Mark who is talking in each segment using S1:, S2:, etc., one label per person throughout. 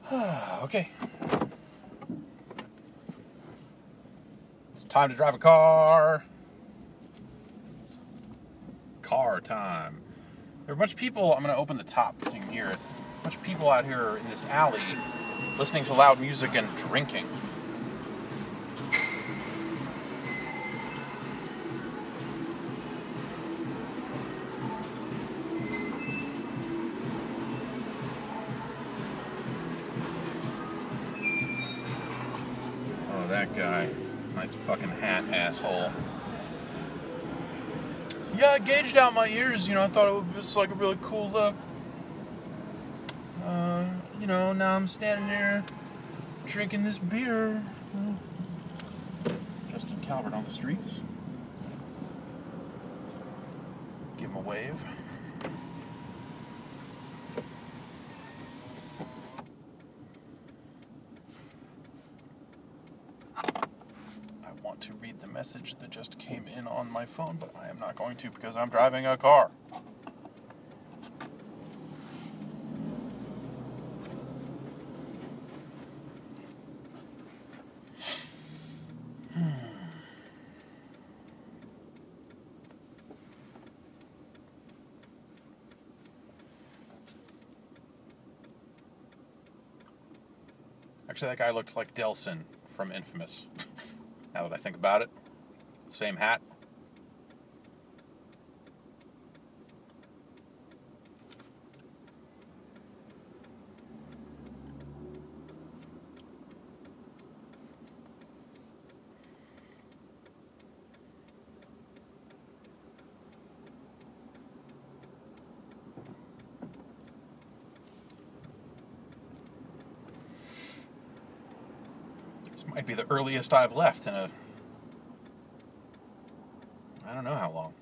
S1: Okay. It's time to drive a car. Car time. There are a bunch of people. I'm going to open the top so you can hear it. A bunch of people out here in this alley listening to loud music and drinking. Oh, that guy. Nice fucking hat, asshole. Yeah, I gauged out my ears, I thought it was like a really cool look. Now I'm standing there drinking this beer. Justin Calvert on the streets. Give him a wave. I want to read the message that just came in on my phone, but I am not going to because I'm driving a car. Actually, that guy looked like Delson from Infamous. Now that I think about it. Same hat. This might be the earliest I've left in I don't know how long.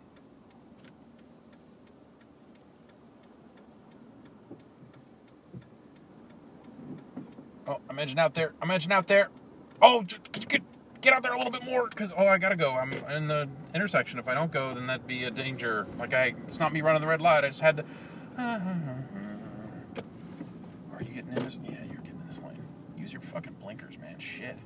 S1: Oh, I'm edging out there. Oh, get out there a little bit more, because, I gotta go. I'm in the intersection. If I don't go, then that'd be a danger. It's not me running the red light. I just had to... Are you getting in this? Yeah, you're getting in this lane. Use your fucking blinkers, man. Shit.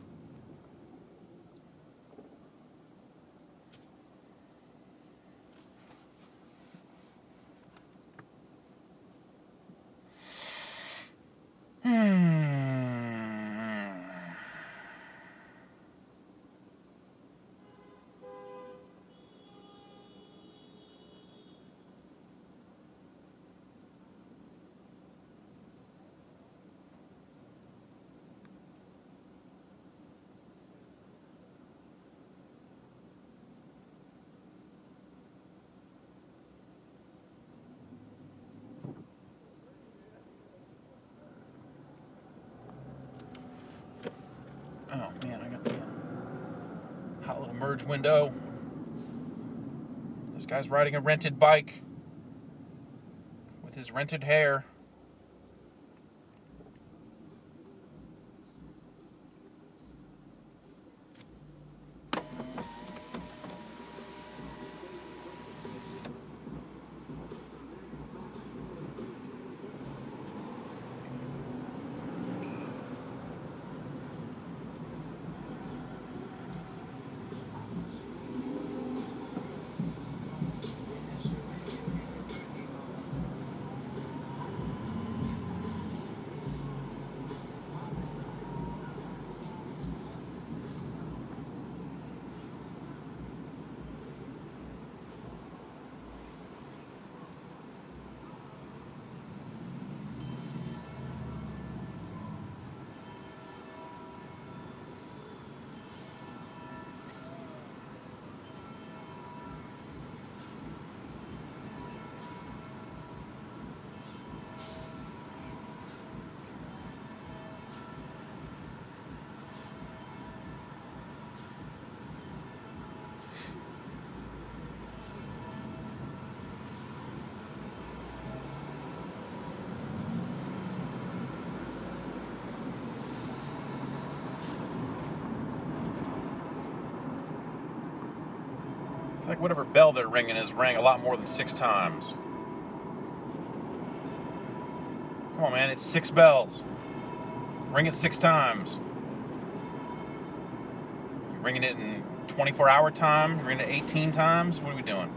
S1: Oh man, I got the hot little merge window. This guy's riding a rented bike with his rented hair. Like whatever bell they're ringing is rang a lot more than 6 times. Come on, man, it's 6 bells. Ring it 6 times. You ringing it in 24-hour time? You're ringing it 18 times? What are we doing?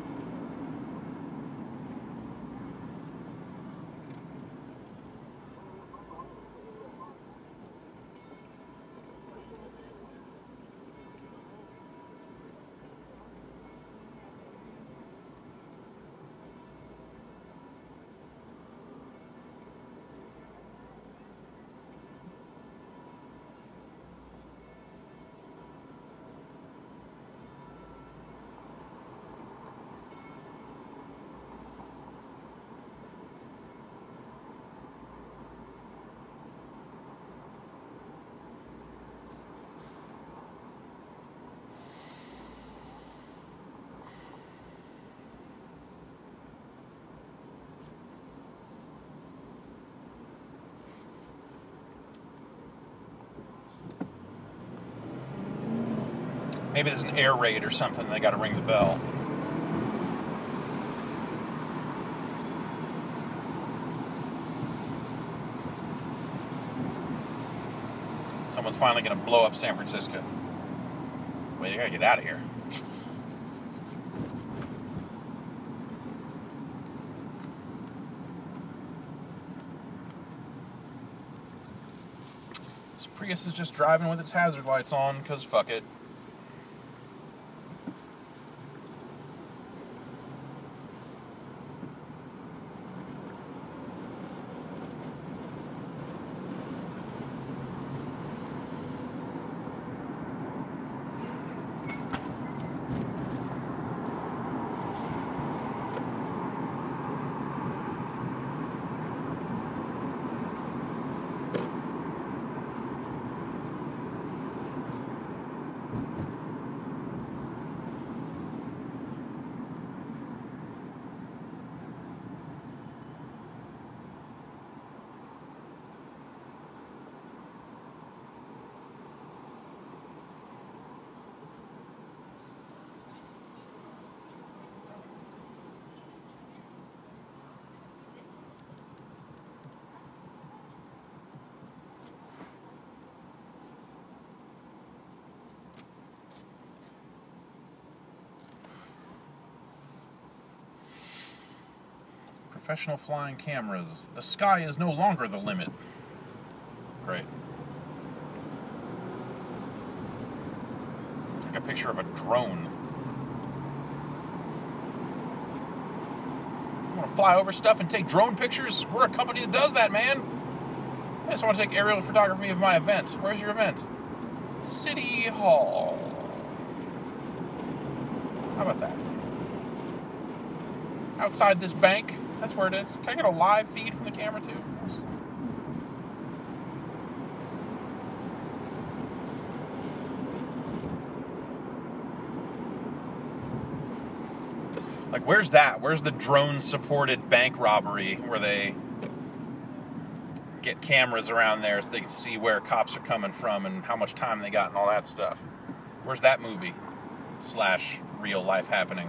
S1: Maybe there's an air raid or something. They got to ring the bell. Someone's finally going to blow up San Francisco. Wait, you got to get out of here. This Prius is just driving with its hazard lights on because fuck it. Professional flying cameras. The sky is no longer the limit. Great. Take a picture of a drone. You want to fly over stuff and take drone pictures? We're a company that does that, man. I just want to take aerial photography of my event. Where's your event? City Hall. How about that? Outside this bank. That's where it is. Can I get a live feed from the camera too? Like, where's that? Where's the drone-supported bank robbery where they get cameras around there so they can see where cops are coming from and how much time they got and all that stuff? Where's that movie / real life happening?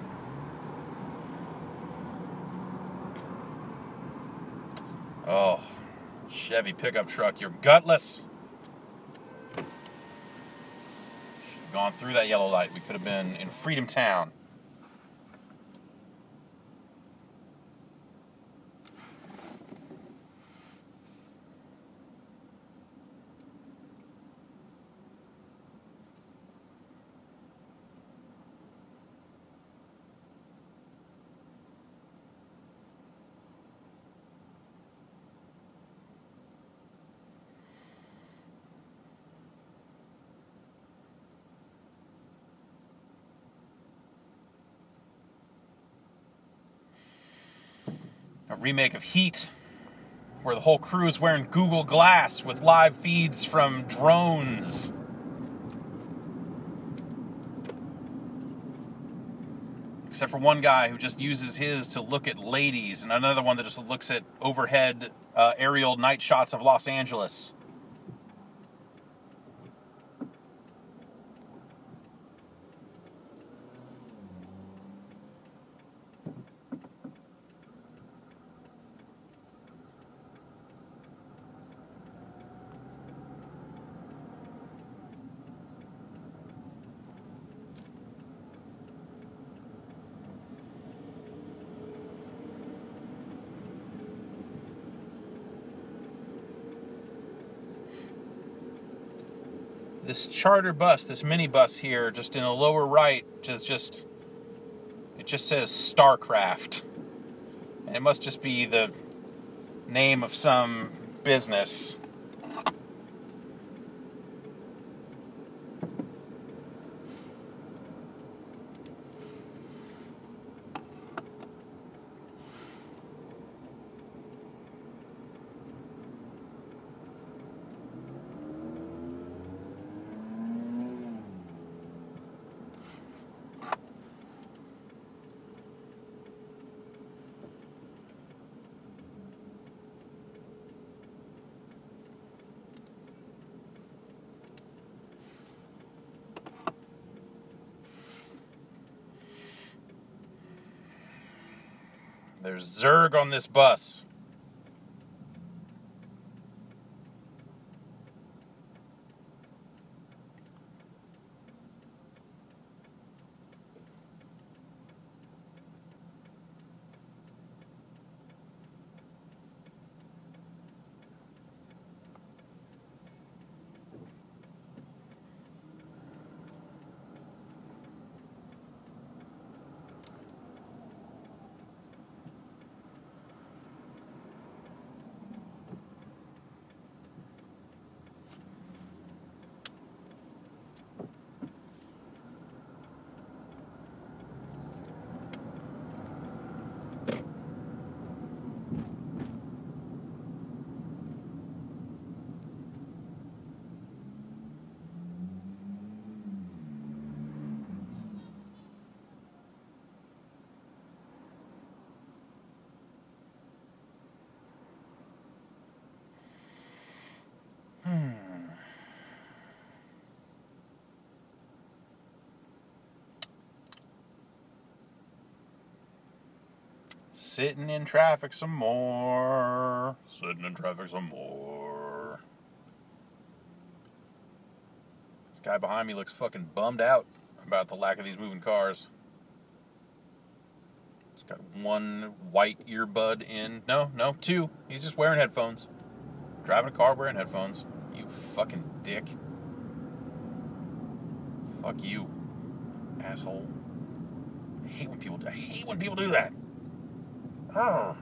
S1: Oh, Chevy pickup truck, you're gutless. Should have gone through that yellow light. We could have been in Freedom Town. A remake of Heat, where the whole crew is wearing Google Glass with live feeds from drones. Except for one guy who just uses his to look at ladies, and another one that just looks at overhead aerial night shots of Los Angeles. This charter bus, this minibus here, just in the lower right, it just says Starcraft. And it must just be the name of some business. There's Zerg on this bus. Sitting in traffic some more. Sitting in traffic some more. This guy behind me looks fucking bummed out about the lack of these moving cars. He's got one white earbud in. No, two. He's just wearing headphones. Driving a car wearing headphones. You fucking dick. Fuck you, asshole. I hate when people do that. Oh.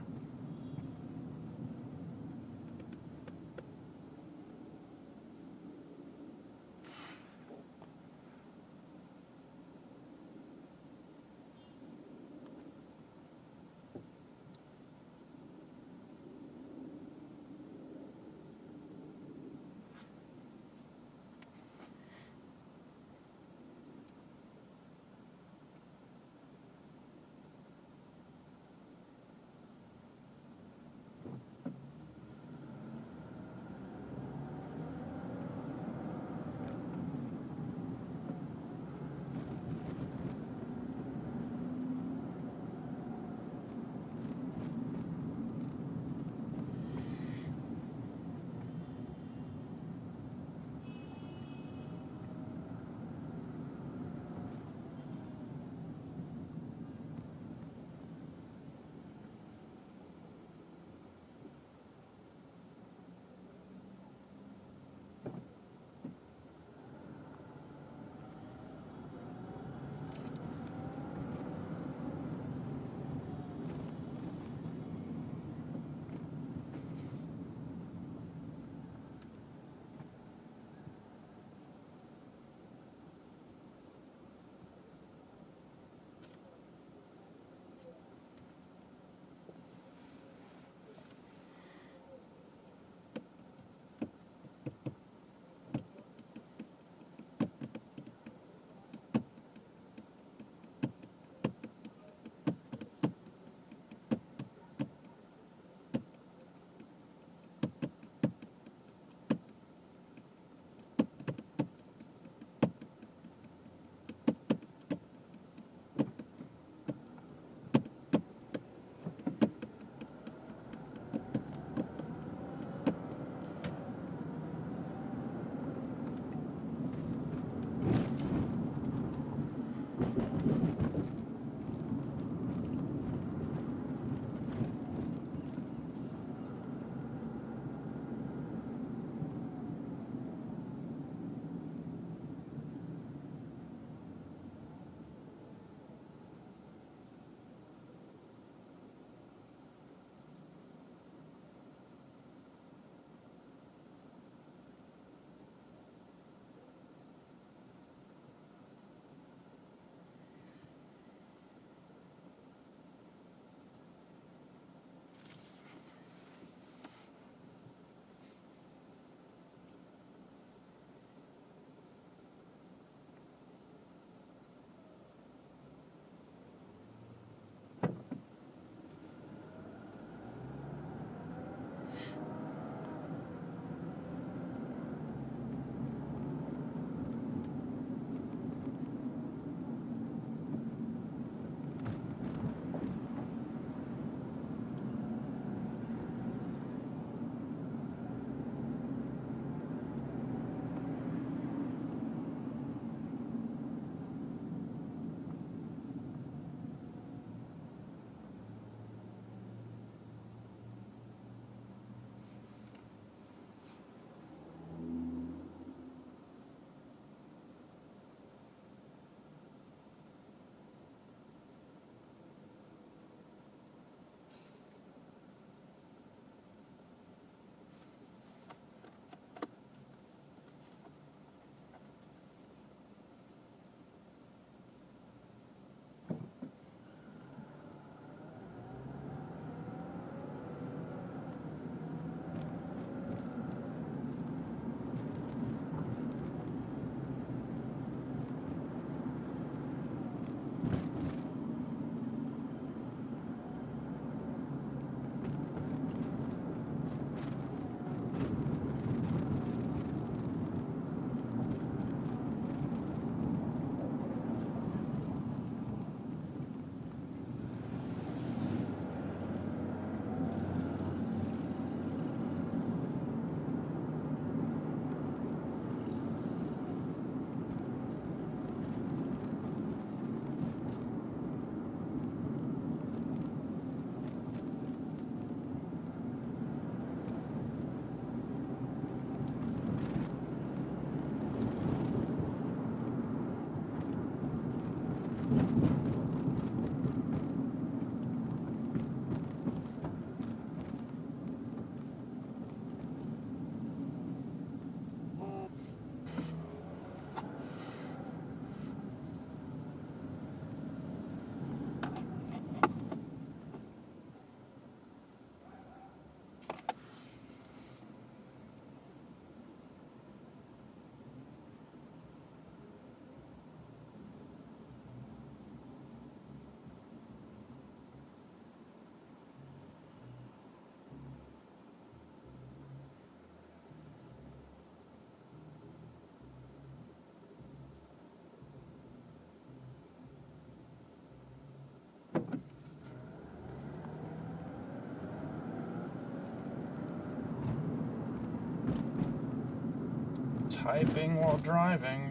S1: Typing while driving.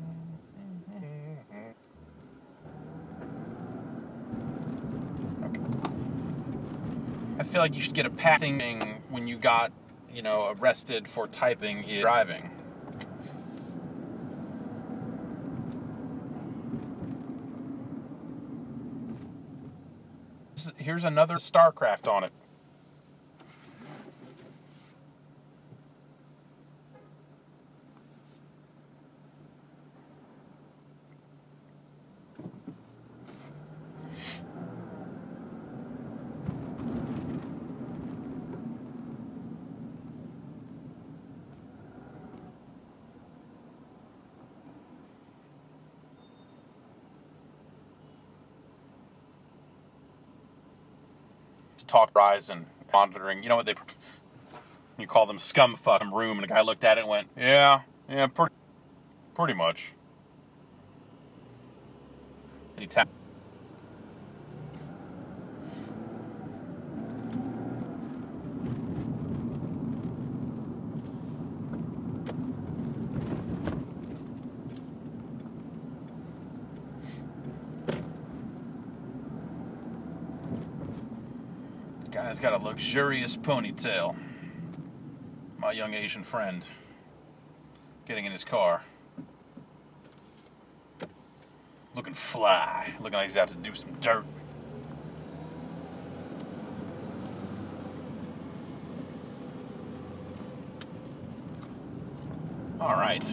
S1: Okay. I feel like you should get a passing when you got, arrested for typing and driving. Here's another StarCraft on it. Talk Verizon monitoring. You know what you call them, scumfuck room, and the guy looked at it and went, yeah, pretty much. And he tapped. Guy's got a luxurious ponytail. My young Asian friend getting in his car. Looking fly. Looking like he's out to do some dirt. All right.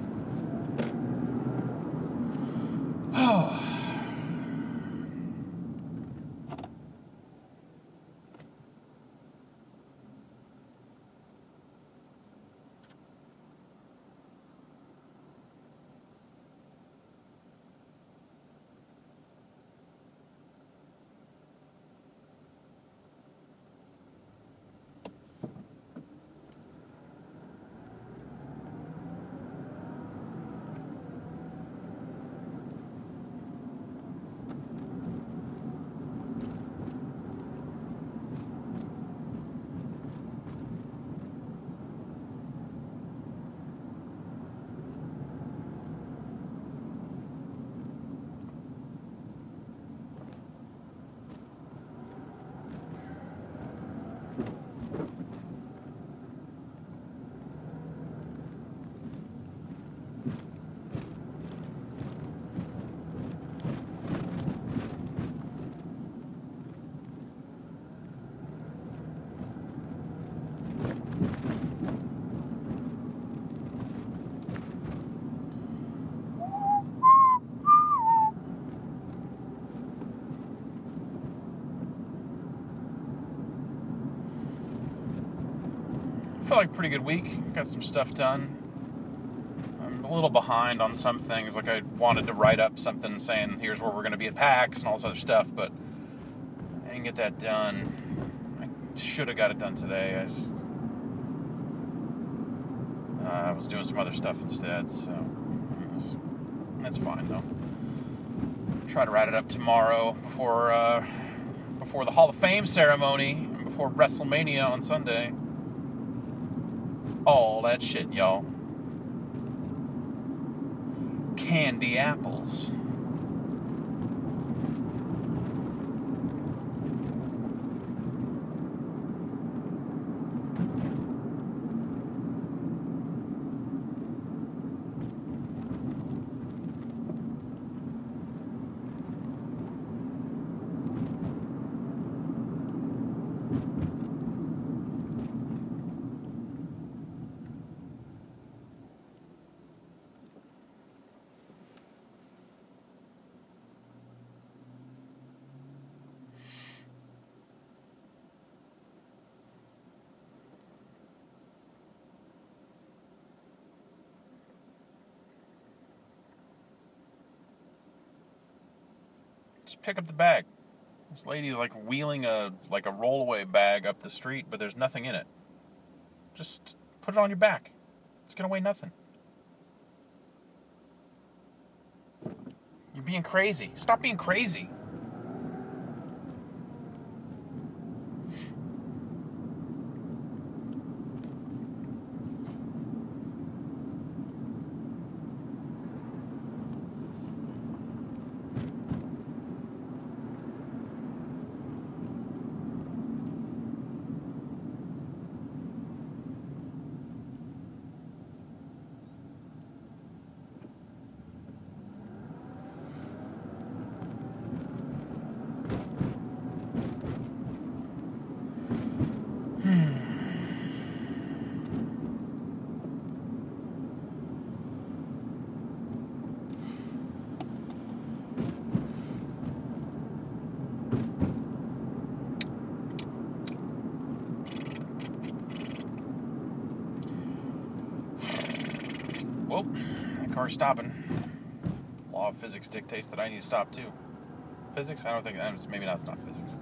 S1: Felt like a pretty good week. Got some stuff done. I'm a little behind on some things. Like I wanted to write up something saying here's where we're going to be at PAX and all this other stuff, but I didn't get that done. I should have got it done today. I was doing some other stuff instead, so that's fine though. Try to write it up tomorrow before the Hall of Fame ceremony and before WrestleMania on Sunday. All that shit, y'all. Candy apples. Just pick up the bag. This lady's like wheeling a rollaway bag up the street, but there's nothing in it. Just put it on your back. It's gonna weigh nothing. You're being crazy. Stop being crazy. Whoa, that car's stopping. Law of physics dictates that I need to stop too. Physics? I don't think that. Maybe that's not physics.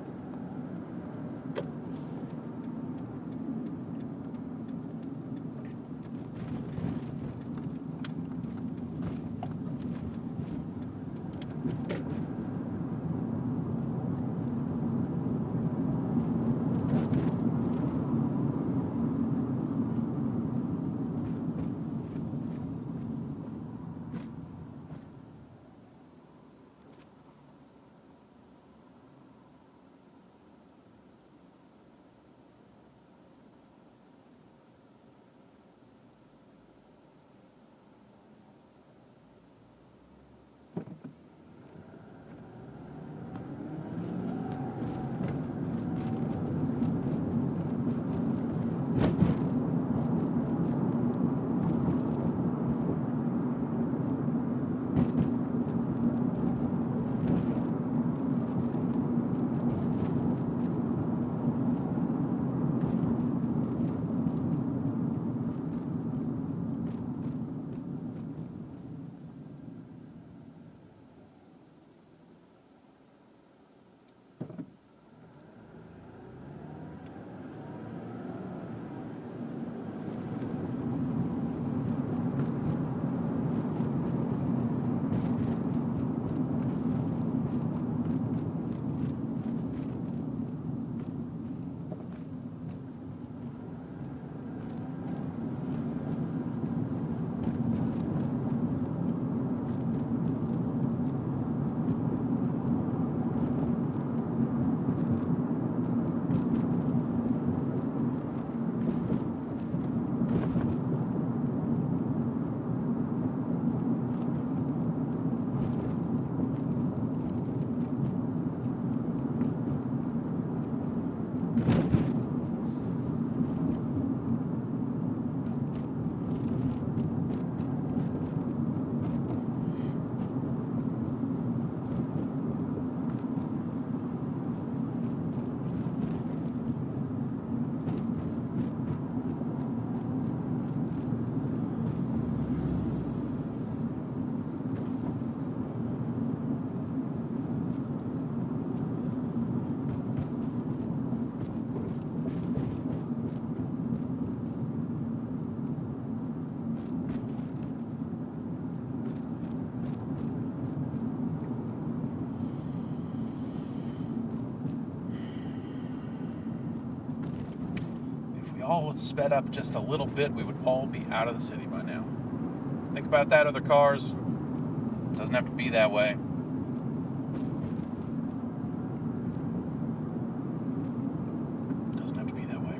S1: All sped up just a little bit, we would all be out of the city by now. Think about that, other cars. Doesn't have to be that way. Doesn't have to be that way.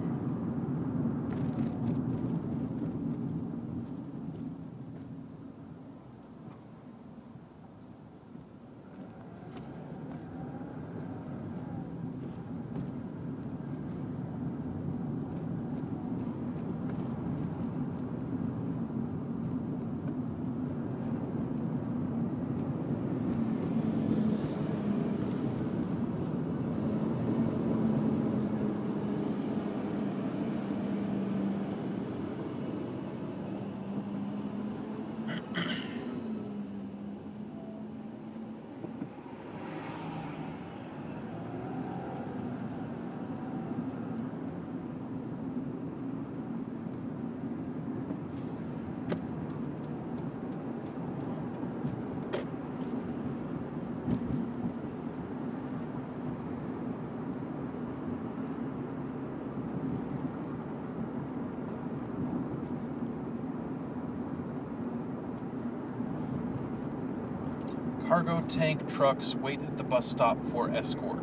S1: Cargo tank trucks wait at the bus stop for escort.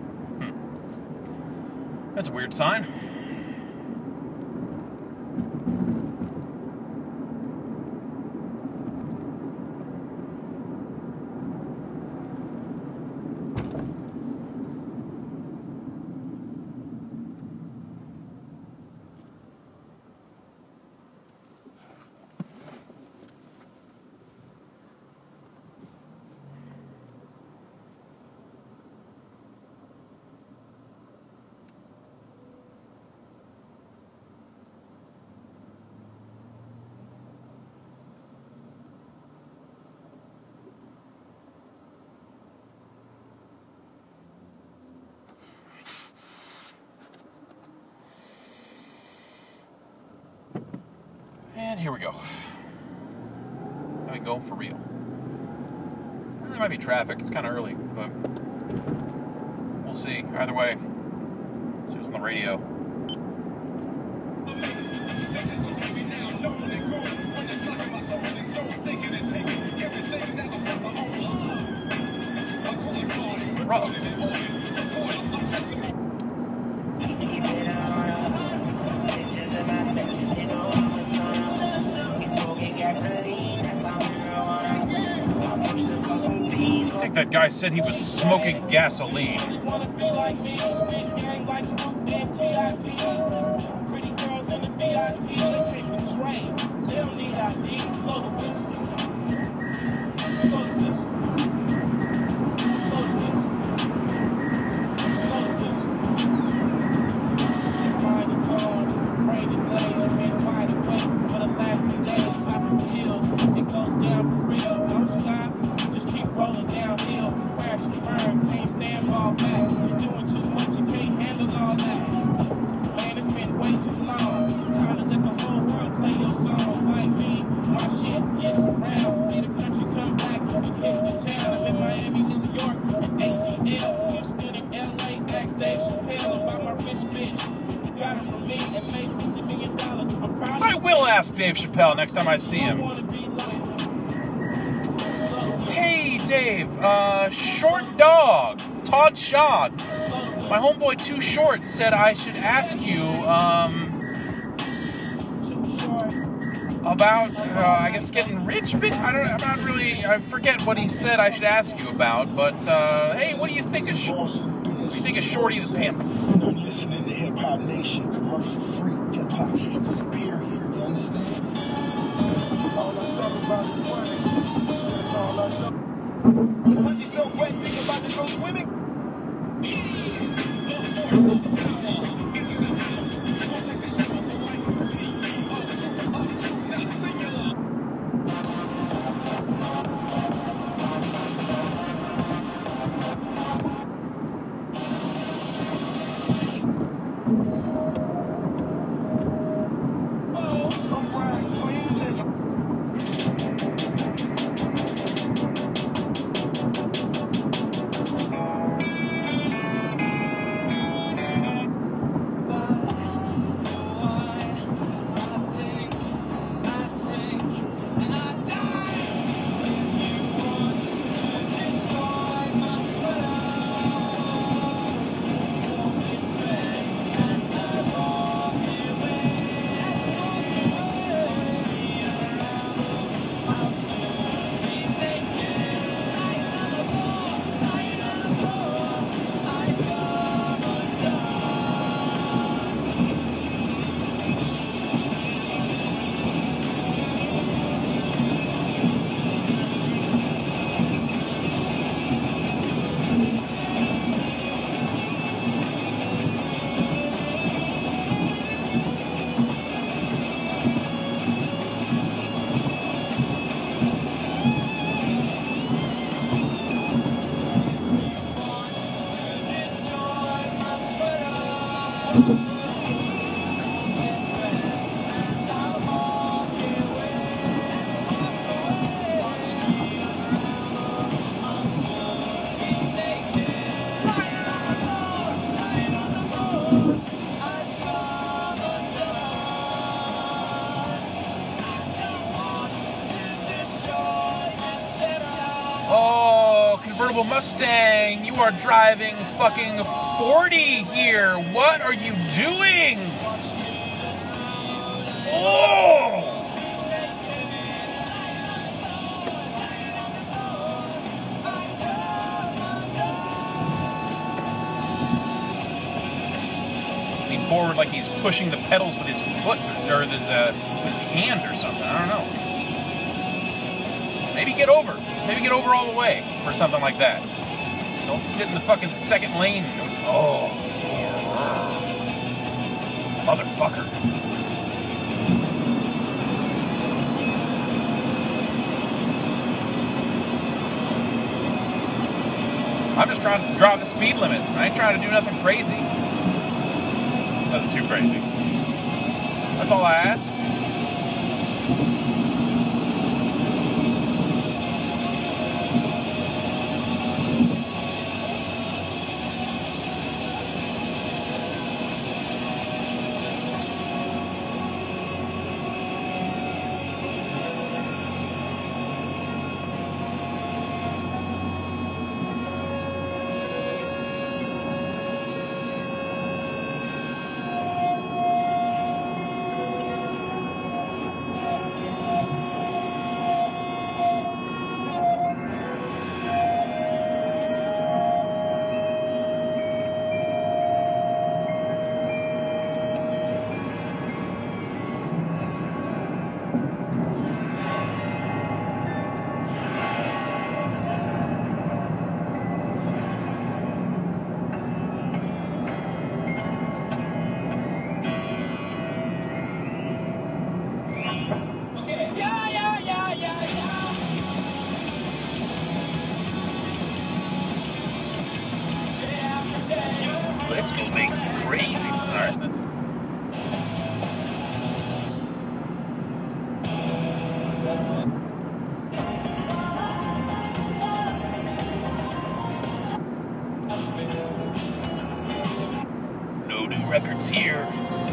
S1: That's a weird sign. And here we go. Now we go for real. There might be traffic. It's kind of early, but we'll see. Either way, see what's on the radio. I think that guy said he was smoking gasoline. I will ask Dave Chappelle next time I see him. Hey Dave, Short Dog, Todd Shaw, my homeboy Too Short said I should ask you about I guess getting rich, bitch. I forget what he said I should ask you about, but hey, what do you think of Shorty the Pimp?
S2: I'm listening to Hip Hop Nation, commercial free hip hop hits, period. You understand? All I talk about is money. That's all I know. Once you're so wet, think about to go swimming.
S1: Convertible Mustang, you are driving fucking 40 here. What are you doing? Oh! Lean forward like he's pushing the pedals with his foot or with his hand or something. I don't know. Maybe get over. Maybe get over all the way or something like that. Don't sit in the fucking second lane. Oh. Motherfucker. I'm just trying to drive the speed limit. I ain't trying to do nothing crazy. Nothing too crazy. That's all I ask. Let's go make some crazy. Alright, that's. No new records here.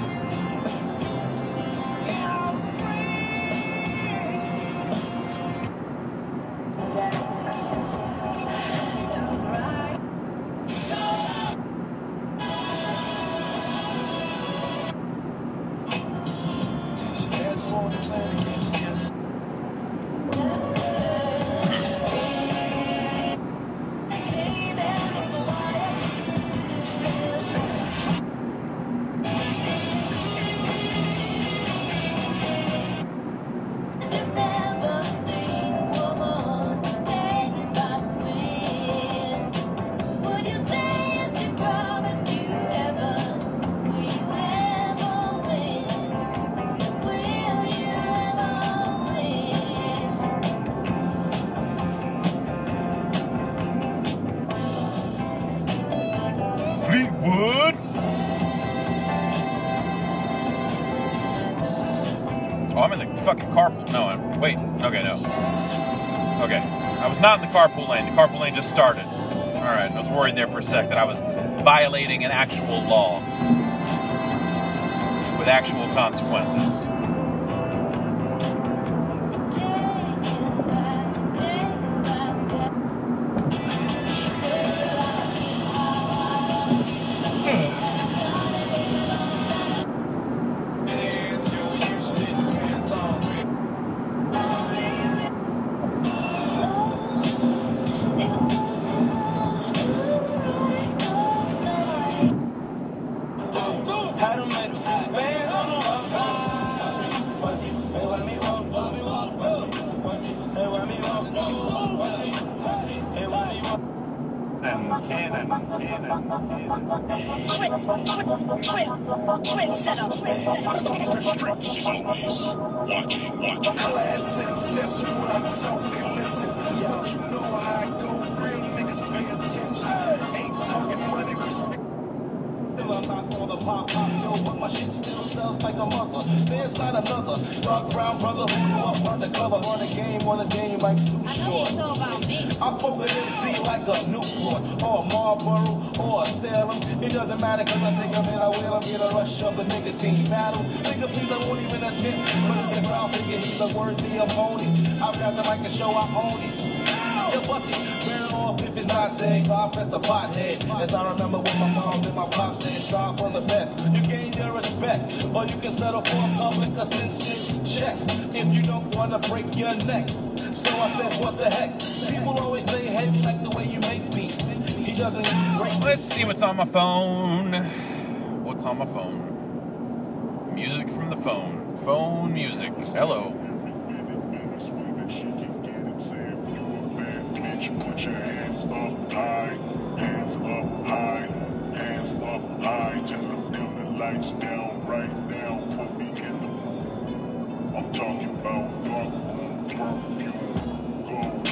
S1: Fleetwood. Oh, I'm in the fucking carpool. No, wait. Okay, no. Okay. I was not in the carpool lane. The carpool lane just started. Alright, I was worried there for a sec that I was violating an actual law with actual consequences.
S3: Twin setup. Class and session when I'm talking, listen. Yo, you know how I go. Real niggas pay attention. Ain't talking money, respect. I'm not on the pop, yo, but my shit still sells like a mother. There's not another dark brown brother who grew up undercover on the game like Too Short. I'm fucking MC like a Newport or a Marlboro or a Salem. It doesn't matter cause I take a man, I will. I'm here to rush up the nicotine battle. Nigga, please, I won't even attempt. But if the crowd figure he's a worthy opponent, I've got the mic to show I own it. Yo, bust it, burn it off if it's not said. God bless the pothead. As I remember when my mom and my pop said, strive for the best. You gain their respect, or you can settle for a public assistance check if you don't want to break your neck. So I said, what the heck? People always say, hey, we like the way you make beats. He doesn't break.
S1: Let's see what's on my phone. What's on my phone? Music from the phone. Phone music. Hello.
S2: Put your hands up high, hands up high, hands up high. Tell them dim the lights down right now. Put me in the mood. I'm talking about dark room perfume.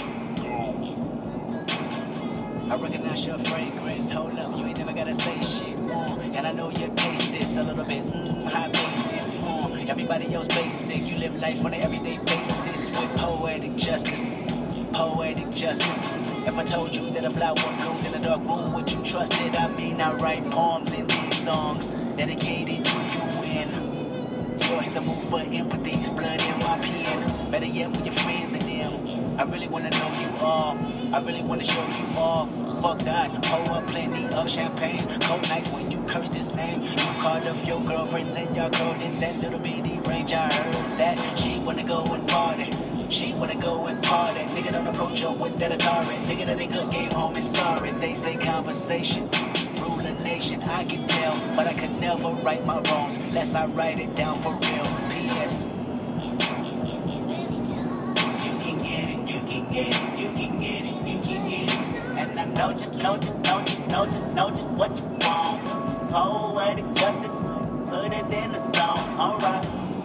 S2: Go.
S4: I recognize your fragrance. Hold up, you ain't never gotta say shit. And I know you taste this a little bit. High maintenance. Everybody else basic. You live life on an everyday basis with poetic justice. Poetic justice. If I told you that a flower bloomed in a dark room, would you trust it? I mean, I write poems in these songs dedicated to you when you're in the mood for empathy. It's blood in my pen. Better yet, with your friends and them. I really wanna know you all. I really wanna show you off. Fuck that. Pour up plenty of champagne. Cold nights when you cursed his name. You called up your girlfriends and y'all curled in that little bitty range. I heard that she wanna go and party. She wanna go and party. Nigga don't approach her with that Atari. Nigga that ain't good game home is sorry. They say conversation rule a nation. I can tell, but I could never right my wrongs unless I write it down for real. P.S. You can get it, you can get it, you can get it, you can get it. And I know just what you want. Poetic justice, put it in the song. Alright.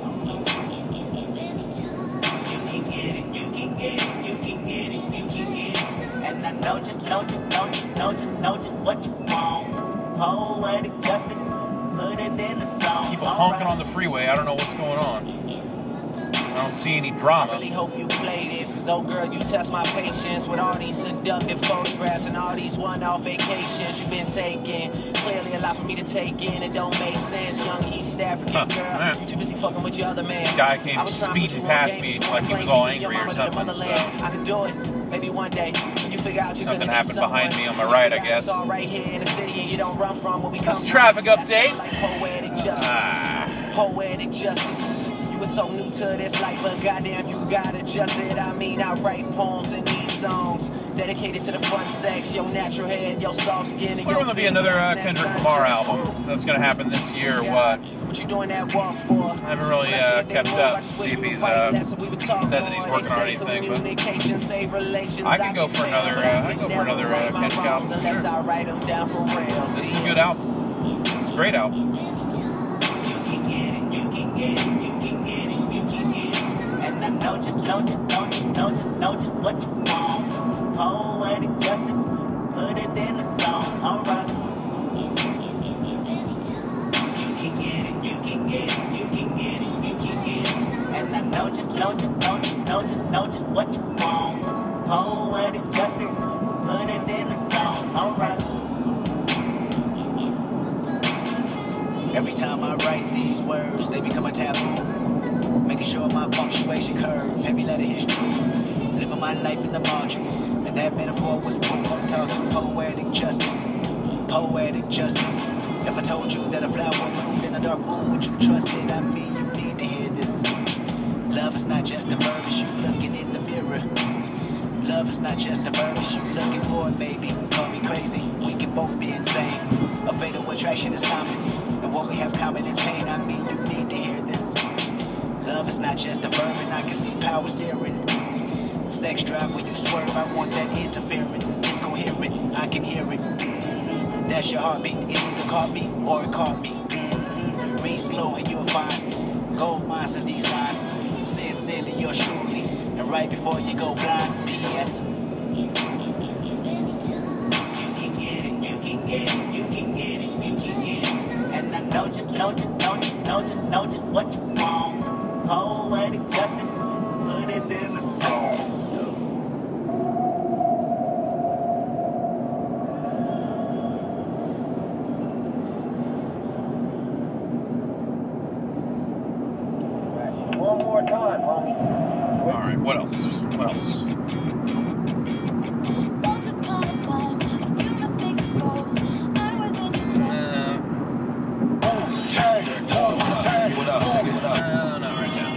S4: You can get it, you can get it, you can get it. And I know just what you want. Poetic justice, put it in the song.
S1: People honking on the freeway. I don't know what's going on. I don't see any drama.
S5: I really hope you play this, cause oh girl, you test my patience with all these seductive photographs and all these one-off vacations you've been taking. Clearly a lot for me to take in, it don't make sense. Young East African girl,
S1: man.
S5: you too busy fucking with your other man.
S1: Guy came speeding past me like he was all angry or something, so.
S5: I can do it, maybe one day. When you figure out you're
S1: Something
S5: gonna
S1: happened
S5: need
S1: behind
S5: someone,
S1: me on my right, I
S5: you
S1: guess.
S5: It's all right here in the city and you don't run from what we come
S1: That's
S5: from.
S1: traffic
S5: That's
S1: update.
S5: like poetic justice. Poetic justice. You were so new to this life, but goddamn, you got adjusted. I mean, I write poems in these songs dedicated to the fun sex, your natural head, your soft skin, and
S1: Wonder when there'll be another Kendrick Lamar album that's going to happen this year or what.
S5: What you doing that walk for?
S1: I haven't really kept up to see if he's said that he's working on anything, but I could go for another Kendrick album. Sure. This is a good album. It's a great album.
S4: Know just what you want. Poetic justice, put it in the song. Alright. You can get it, you can get it, you can get it, you can get it. And I know just what you want. Poetic justice, put it in the song. Alright. Every time I write these words, they become a taboo. Making sure my punctuation curve, heavy letter is true. Living my life in the margin, and that metaphor was proof. I'm talking poetic justice, poetic justice. If I told you that a flower bloomed in a dark room, would you trust it? I mean, you need to hear this. Love is not just a verb, it's you looking in the mirror. Love is not just a verb, it's you looking for it, baby. Call me crazy, we can both be insane. A fatal attraction is common, and what we have common is pain. I mean, you need to hear this. Love is not just a verb, and I can see power steering. Sex drive when you swerve, I want that interference. It's coherent, I can hear it. That's your heartbeat, it either caught me or it caught me. Read slow and you'll find gold mines in these lines. Sincerely, yours truly, and right before you go blind. P.S. You can get it, you can get it, you can get it, you can get it. And I know just what you want. Poetic justice, put it in the song.
S2: One more time, homie.
S1: All right, what else? What else?
S6: Once upon a time, a few mistakes ago, I was in your sight.
S1: What up? What up? No, right now.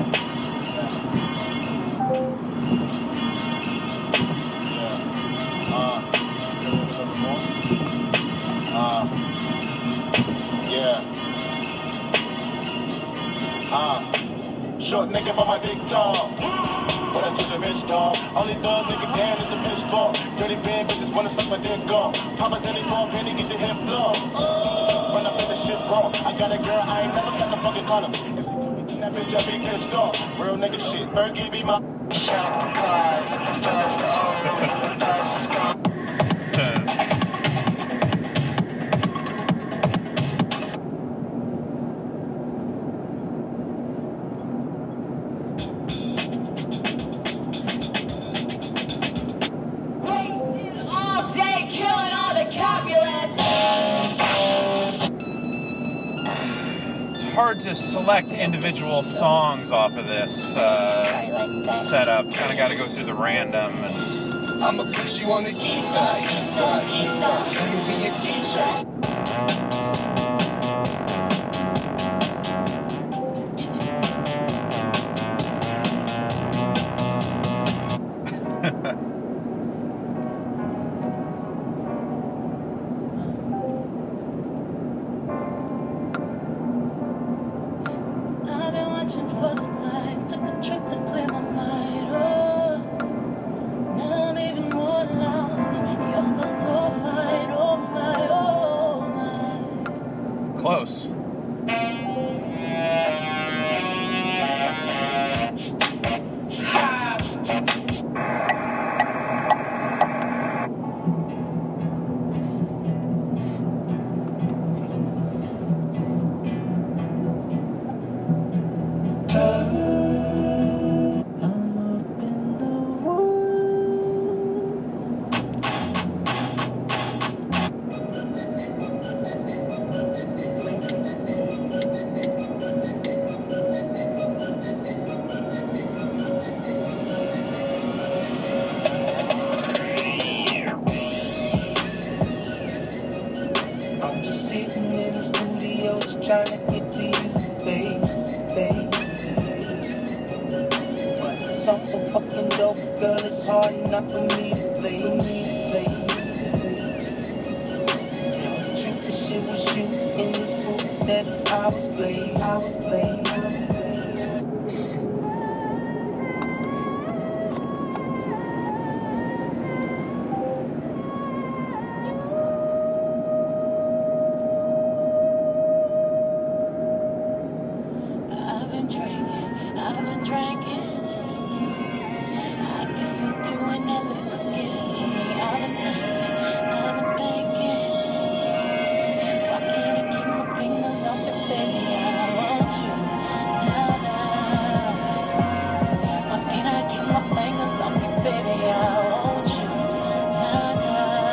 S2: Short nigga by my dick tall. When I took a bitch dog, only thug nigga down at the bitch fall. Dirty van bitches wanna suck my dick off. Papa's any for a penny, get the hip floor. When I put the shit wrong, I got a girl, I ain't never got no fucking condom. If you come in that bitch, I be pissed off. Real nigga shit, Bergie be my shop card. First to own, first to stop.
S1: hard to select individual songs off of this setup. Kind of got to go through the random and.
S2: I'ma put you on the ether. Let me be your teacher.
S6: I've been watching for the signs, took a trip to clear my mind. Oh, now I'm even more lost, and you're still so fine. Oh my.
S1: Close.
S5: I'm just sitting in the studio just trying to get to you, babe. But the song's so fucking dope, girl, it's hard enough for me to play. Tell the truth, the shit was you in this book that I was playing.
S6: I've been drinking. I can feel through when that liquor get it to me. I've been thinking. Why can't I keep my fingers off it, baby? I want you. Nah. Why can't I keep my fingers off it, baby? I want you. Nah.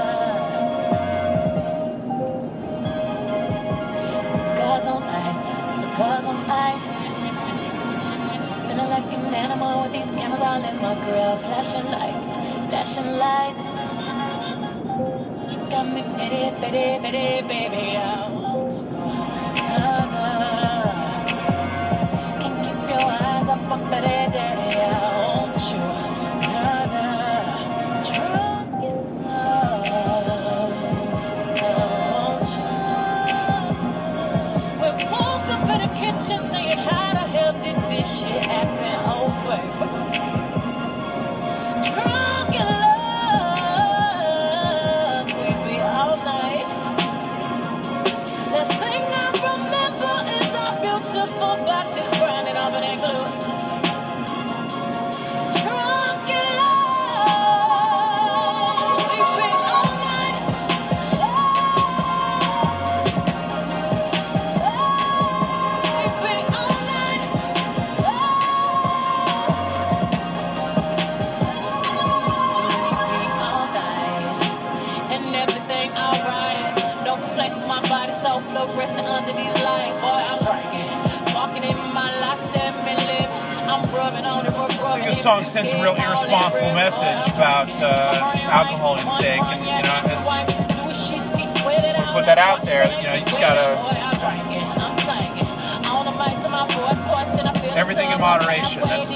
S6: Cigars on ice. Feeling like an animal with these cameras all in my grill. Flashing lights. You got me pity, baby. I want you. Nah. Can't keep your eyes off my pity, daddy. I want you. Nah. Drunk in love. I want you. We woke up in the kitchen saying, how the hell did this shit happen? Oh, baby. Drunk in love, we be all night. Last thing I remember is our beautiful bodies grinding off of that glue. Drunk in love, we be all night. We be all night. All night. And everything alright. No place for my body, so fluorescent under these lights. Boy, I'm drinking. Walking in my last 7 minutes. I'm rubbing on it, rubbing.
S1: I think this song sends a real irresponsible message about alcohol intake, and put that out there. You just gotta everything in moderation. That's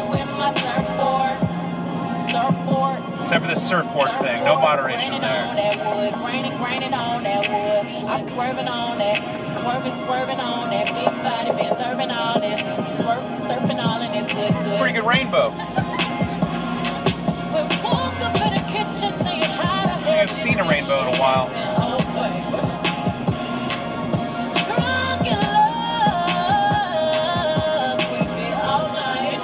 S1: except for the surfboard thing, no moderation there.
S6: Graining on that wood. I'm swerving on that, swerving on that big body, been serving all this, surfing all and it's good.
S1: It's a pretty good rainbow.
S6: We walk up in the kitchen saying hi to
S1: I think I've seen a rainbow in a while.
S6: Drunk in love, we be all night.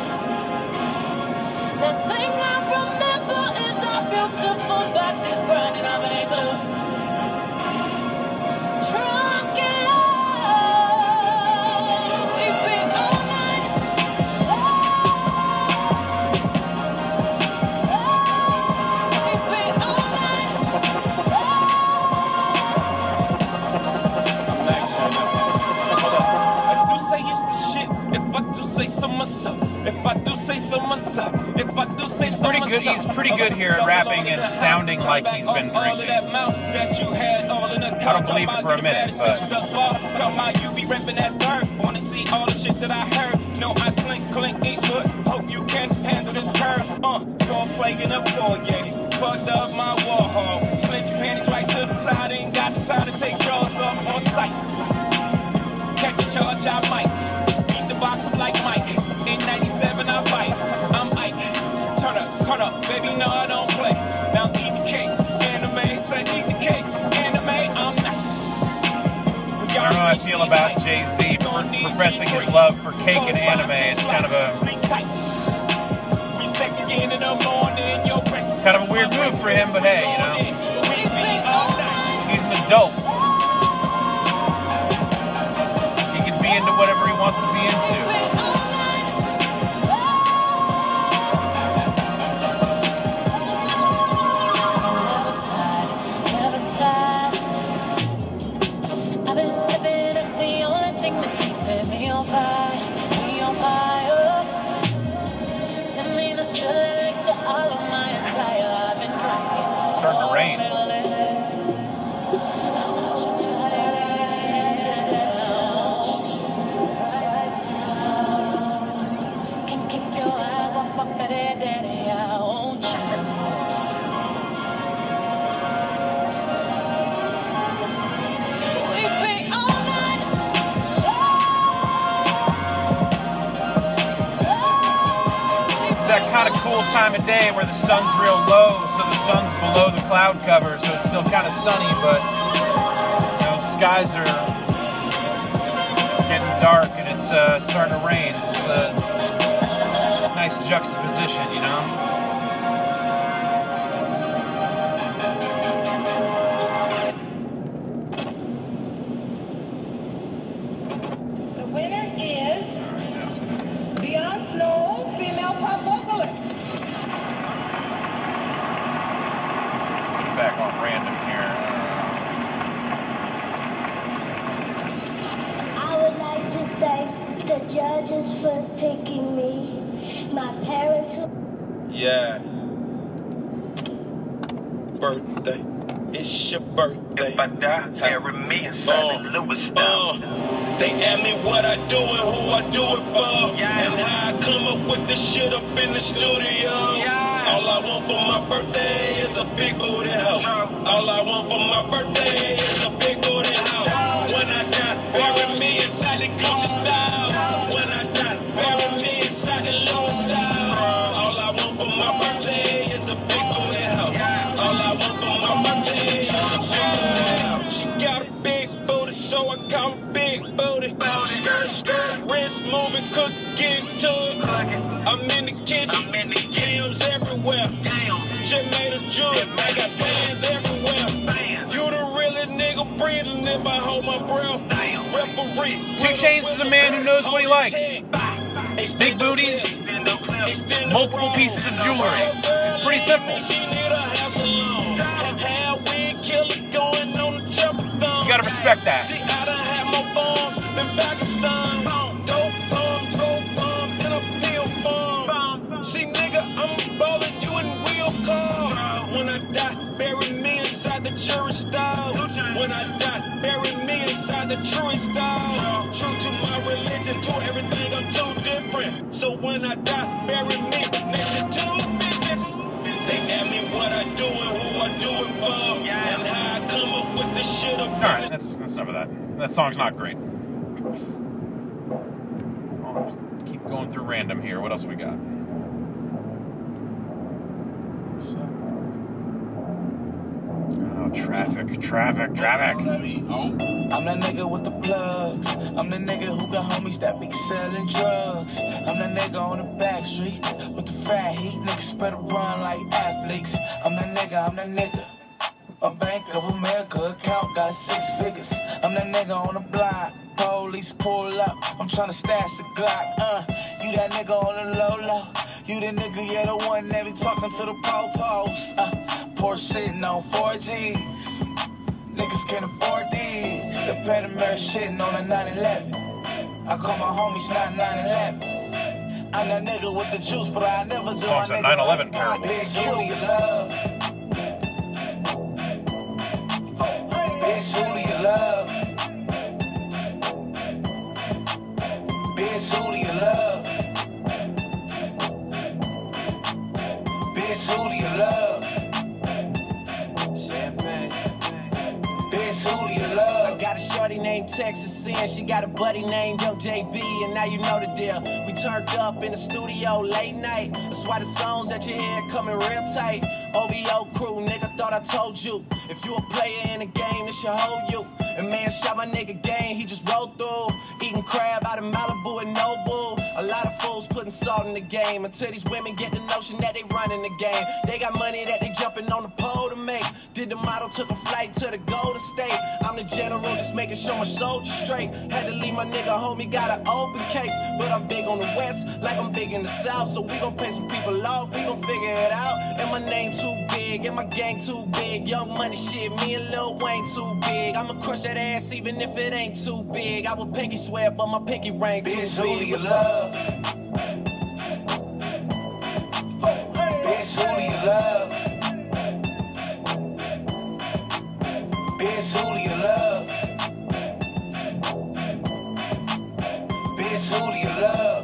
S6: Last thing I remember is our beautiful bodies grinding off of that glue. Drunk in love, we be all night. We be all night.
S3: so myself. If I do say
S1: He's
S3: so
S1: pretty good.
S3: myself.
S1: He's pretty good here at rapping and sounding like he's been drinking. I don't believe it for a minute, but
S3: tell my you be repping that third. Wanna see all the shit that I heard. No, I slink, Clint Eastwood. Hope you can handle this curve. Door plaguing up for yeah. Fucked up my Warhol. Slid your panties right to the side. Ain't got the time to take drawers off on sight. Catch a charge, I might. Beat the box up like Mike. In 97, I fight. I'm Ike. Turn up, baby, no, I don't play. Now eat the cake. Anime, say eat the cake. Anime, I'm nice.
S1: I don't know how I feel about Jay-Z professing his love for cake and anime. It's kind of a weird move for him, but hey, you know, he's an adult. He can be into whatever he wants to be into. Starting to rain.
S6: Can keep your eyes off my daddy, I won't you. We be all night.
S1: It's that kind of cool time of day where the sun's real low, so the sun's below the cloud cover, so it's still kind of sunny, but you know, skies are getting dark and it's starting to rain. It's a nice juxtaposition, you know?
S7: The winner is Beyond Snow, female pop vocalist.
S1: Back on random here.
S8: I would like to thank the judges for picking me. My parents who...
S3: Yeah. Birthday. It's your birthday.
S9: If I die, carry me inside the Louis style.
S3: They ask me what I do and who I do it for. And how I come up with this shit up in the studio. All I want for my birthday is a big booty hoe. All I want for my birthday is a big booty hoe. When I die, bury me inside the Gucci style. When I die, bury me inside the Louis style. All I want for my birthday is a big booty hoe. All I want for my birthday is a big booty hoe. She got a big booty, so I call her big booty. Skirt, wrist moving, cook, get to it. I'm in the kitchen, yams everywhere. Just made a jewel, I got bands everywhere. You the realest nigga breathing if I hold my breath. Referee.
S1: 2 Chainz is a man who knows what he likes. Big booties, multiple pieces of jewelry. It's pretty simple. You gotta respect that.
S3: See, nigga, I'm ballin', you in real car. When I die, bury me inside the jury style. When I die, bury me inside the trury style. True to my religion, to everything, I'm too different. So when I die, bury me next to two bitches. They ask me what I do and who I do it for. And how I come up with this shit up.
S1: Alright, that's enough of that. That song's not great. I'll keep going through random here. What else we got? Oh, traffic.
S5: I'm that nigga with the plugs. I'm the nigga who got homies that be selling drugs. I'm that nigga on the back street with the fat heat. Niggas better run like athletes. I'm that nigga. A Bank of America account got 6 figures. I'm that nigga on the block. Police pull up. I'm tryna stash the Glock. You that nigga on the low. You the nigga, yeah, the one that be talking to the po-pos. Porsche sitting on 4Gs. Niggas can't afford these. The Panamera shitting on a 911. I call my homies not 911.
S3: I'm that nigga with the juice, but I never do
S1: Song's
S3: my
S1: a
S3: nigga
S1: 9/11
S3: like
S1: parable.
S3: Bitch, who do you love? Bitch, who do you love? Bitch, who do you love? Bitch, who do you love? Champagne. Bitch, who do you love?
S5: I got a shorty named Texas Sin. She got a buddy named Yo JB, and now you know the deal. We turned up in the studio late night. That's why the songs that you hear coming real tight. OVO crew, nigga, thought I told you. If you a player in a game, this should hold you. And man shot my nigga game, he just rolled through. Eating crab out of Malibu and Noble. A lot of fools putting salt in the game. Until these women get the notion that they running the game. They got money that they jumping on the pole to make. Did the model, took a flight to the Golden State. I'm the general, just making sure my soldiers straight. Had to leave my nigga homie, got an open case. But I'm big on the west, like I'm big in the south. So we gon' pay some people off, we gon' figure it out. And my name too big, and my gang too big. Young money shit, me and Lil Wayne too big. I'ma crush that ass even if it ain't too big. I would pinky swear, but my pinky ring too
S3: Bitch,
S5: big.
S3: who do you love? Bitch, who do you love? Bitch, who do you love? Bitch, who do you love?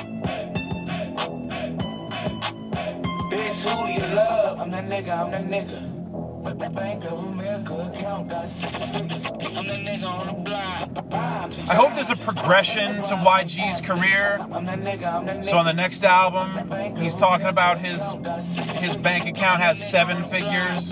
S3: Bitch, who do you love? I'm that nigga. But the Bank of America account got 6 figures. I'm that nigga on the block.
S1: I hope there's a progression to YG's career.
S3: I'm that nigga.
S1: So on the next album, he's talking about his bank account has 7 figures.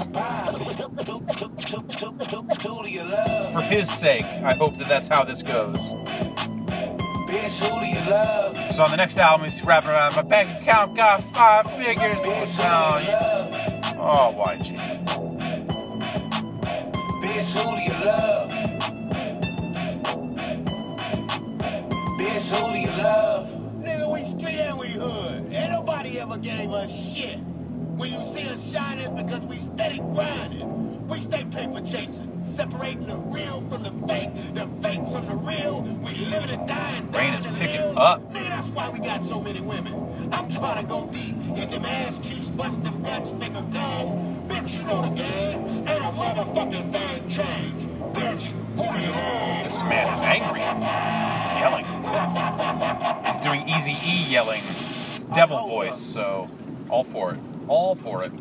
S1: For his sake, I hope that that's how this goes.
S3: Bitch, who do you love?
S1: So on the next album, he's rapping around, my bank account got 5 figures. Oh, YG.
S3: Bitch, who do you love? Bitch, who do you love?
S2: Nigga, we street and we hood. Ain't nobody ever gave us shit. When you see us shining, because we steady grinding. We stay paper chasing, separating the real from the fake from the real. We live and die and die.
S1: Rain is picking up.
S2: Nigga, that's why we got so many women. I'm trying to go deep, hit them ass cheeks, bust them guts, make a gang. Bitch, you know the game. Ain't a motherfucking thing change. Bitch, who do you love?
S1: This man is angry. He's yelling. He's doing Eazy-E yelling. Devil voice, so all for it. All for it.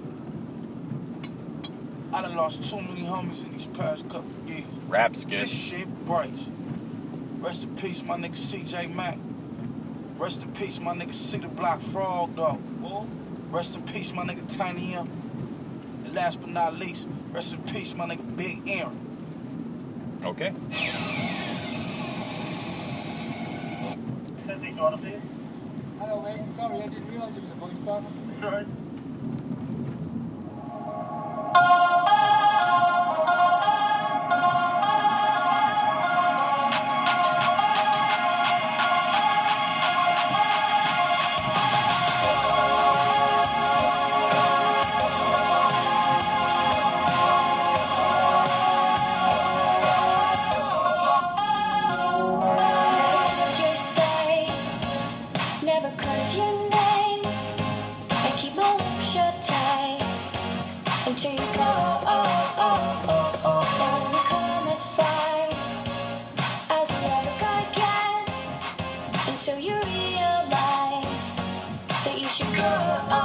S3: I done lost too many homies in these past couple years.
S1: Rap
S3: This
S1: skits.
S3: shit breaks. Rest in peace, my nigga CJ Mack. Rest in peace, my nigga C the Block Frog Dog. Rest in peace, my nigga Tiny M. And last but not least, rest in peace, my nigga Big Aaron.
S1: Okay.
S10: Hello, mate. Sorry, I didn't realise it was a voice box. Right.
S8: Never cursed your name. I keep my lips shut tight until you go. Wanna come as far as we ever can until you realize that you should go.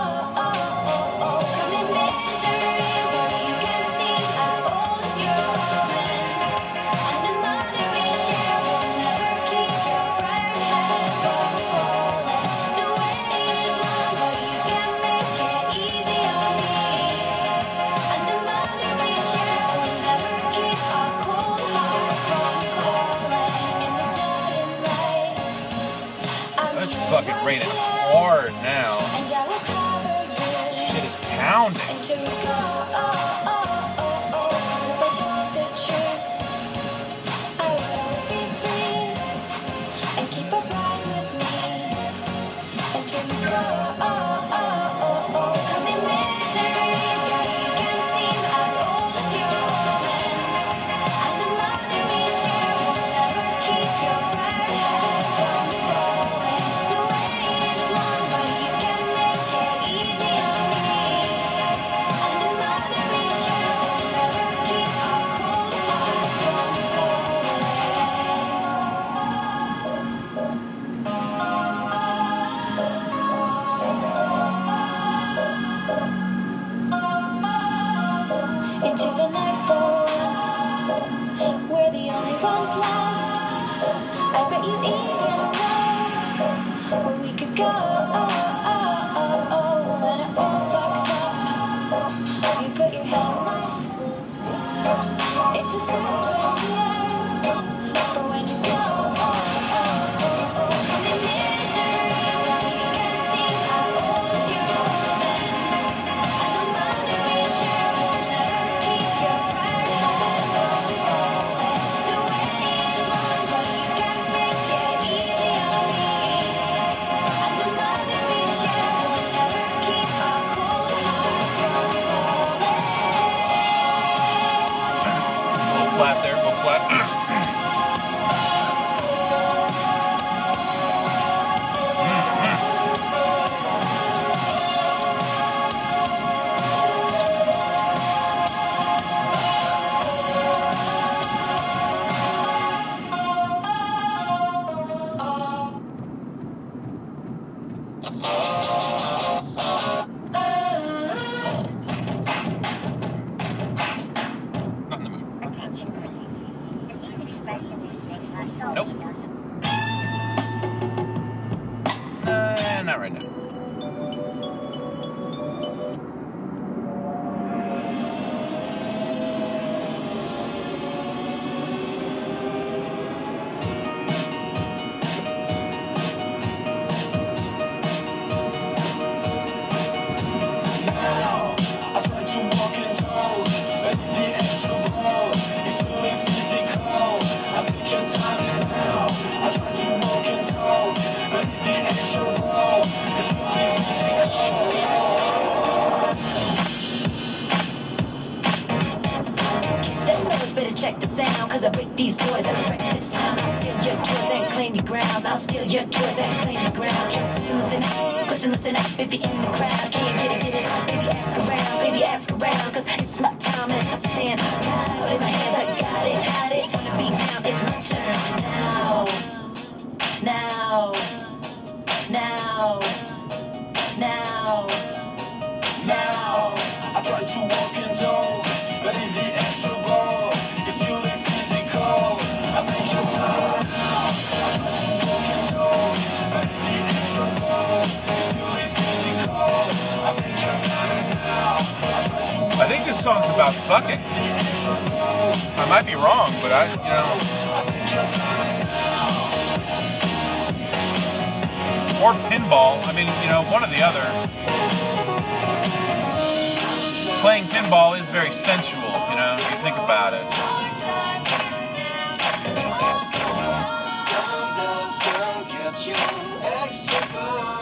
S8: Come in misery where you can seem as old as your romance, and the mother we share will never keep your proud head from falling. The way is long, but you can make it easy on me. And the mother we share will never keep our cold heart from falling in the dead of night.
S1: That's fucking raining hard now.
S8: And I will cover you
S1: Shit is pounding.
S8: until you go. 'Cause if I told the truth, I would always be free and keep a bride with me until you go. Come in misery where you can seem as old as your romance, and the mother we share will never keep your proud head from falling. The way is long. I bet you even know where we could go when it all fucks up. You put your head on mine. It's a souvenir for when you go. The misery we can see unfolds your moments, and the mother is sure will never keep your pride head from falling. The way is long, but you can make it easy on me, and the mother is sure will never keep our cold heart from falling.
S1: Go flat there, go flat. Not in the mood. Nope. Not right now.
S3: Now, I try to walk and talk, but the extra ball is really physical. I think your time is now. I try to walk and talk, but the extra ball is really physical.
S8: That knows better check the sound, cause I break these boys and I wreck this town. I'll steal your toys and claim your ground. I'll steal your toys and claim your ground. Just listen up, if you're in the crowd. Can't get it, baby ask around, cause it's my time and I stand proud. In my hands I got it, wanna be down, it's my turn. Now, now, now, now,
S3: Now, I try to walk and talk, but the extra ball is really physical. I think your time is now. I try to walk and talk, but the extra ball is really physical. I think your time is now.
S1: I think this song's about fucking. I might be wrong, but or pinball. I mean, one or the other. Playing pinball is very sensual, if you think about it.
S3: Stand up, girl, get your extra ball.